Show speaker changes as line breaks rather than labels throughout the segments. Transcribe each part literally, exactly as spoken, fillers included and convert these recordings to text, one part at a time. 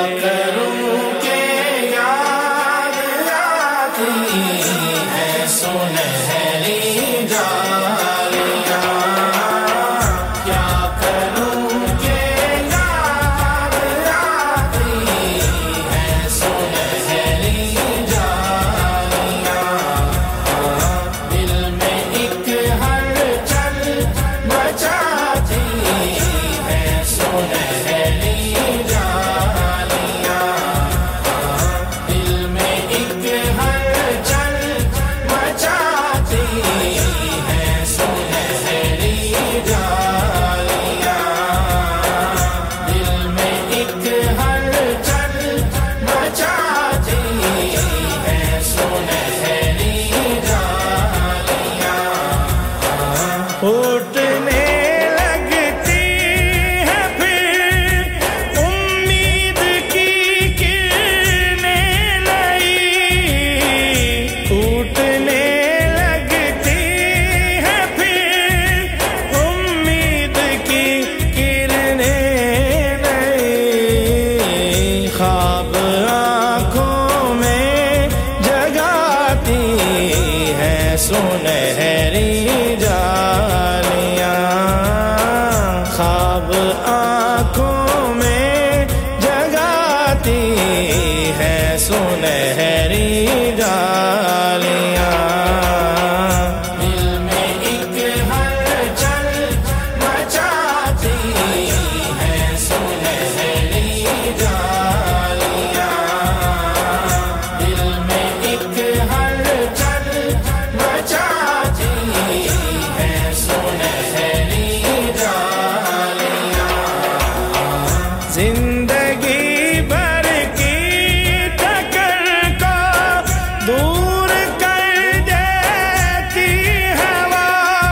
کروں کہ یاد آتی ہے سنہری جالیاں، کیا کروں کہ یاد آتی ہے سنہری جالیاں، دل میں ایک ہلچل مچاتی ہے سنہری جالیاں، دل میں ایک ہلچل مچاتی ہے سنہری جالیاں، دل میں ایک ہلچل مچاتی ہے سنہری جالیاں، اٹھنے لگتی ہے پھر امید کی کرنیں نئی، اٹھنے لگتی ہے پھر امید کی کرنیں نئی، خواب آنکھوں میں جگاتی ہے سنہری جالیاں، خواب آنکھوں میں جگاتی ہے سنہری جالیاں، دل میں ایک ہلچل مچاتی ہے سنہری جالیاں، دل میں ایک ہلچل مچاتی ہے سنہری جالیاں، زندگی بھر کی ٹکر کو دور کر دیتی ہے وہ،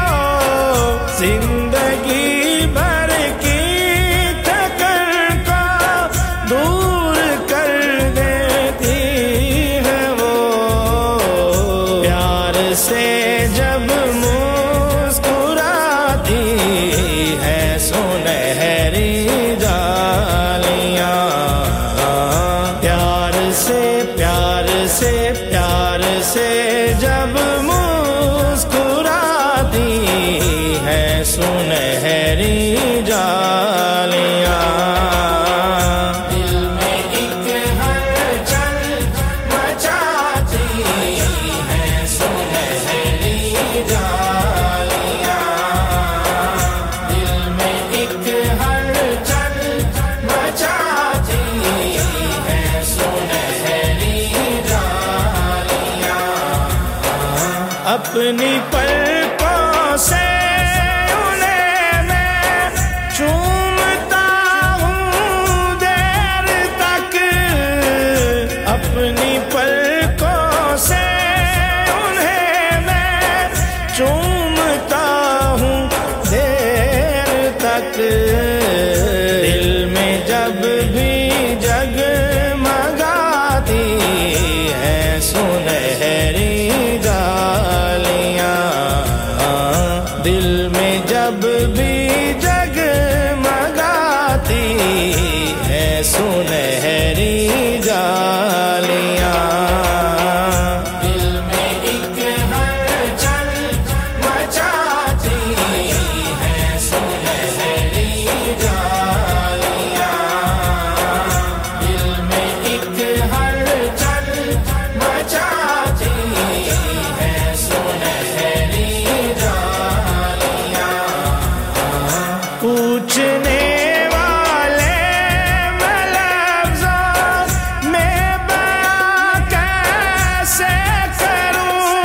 زندگی بھر کی ٹکر کو دور کر دیتی ہے وہ، پیار سے جب مسکراتی ہے سنہری جالیاں، پیار سے پیار سے پیار سے جب مسکراتی ہے سنہری جالیاں، دل میں ایک ہلچل مچاتی ہے سنہری جالیاں، دل میں ایک ہلچل مچاتی ہے سنہری جالیاں، اپنی پلکوں سے انہیں میں چومتا ہوں دیر تک، اپنی پلکوں سے انہیں میں چومتا ہوں دیر تک، دل میں جب بھی جگمگاتی ہے سنہری جالیاں، دل میں جب بھی جگمگاتی ہے سنہری جالیاں، دل میں ایک ہلچل مچاتی ہے سنہری جالیاں، دل میں ایک ہلچل مچاتی ہے سنہری جالیاں، پوچھنے والے میں لفظوں میں بیاں کیسے کروں،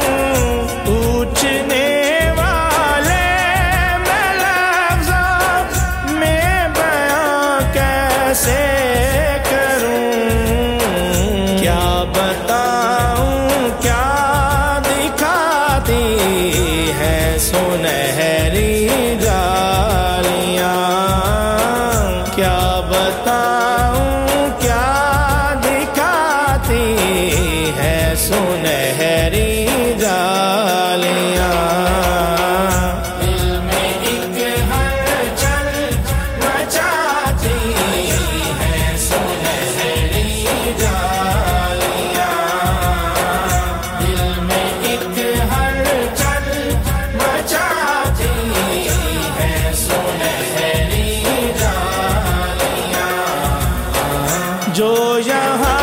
پوچھنے والے میں لفظوں میں بیاں کیسے کروں، کیا بتاؤں کیا دکھاتی ہے سنہری جالیاں، کیا بتاؤں کیا دکھاتی ہے سنہری جالیاں، دل میں ایک ہلچل مچاتی ہے جو یہاں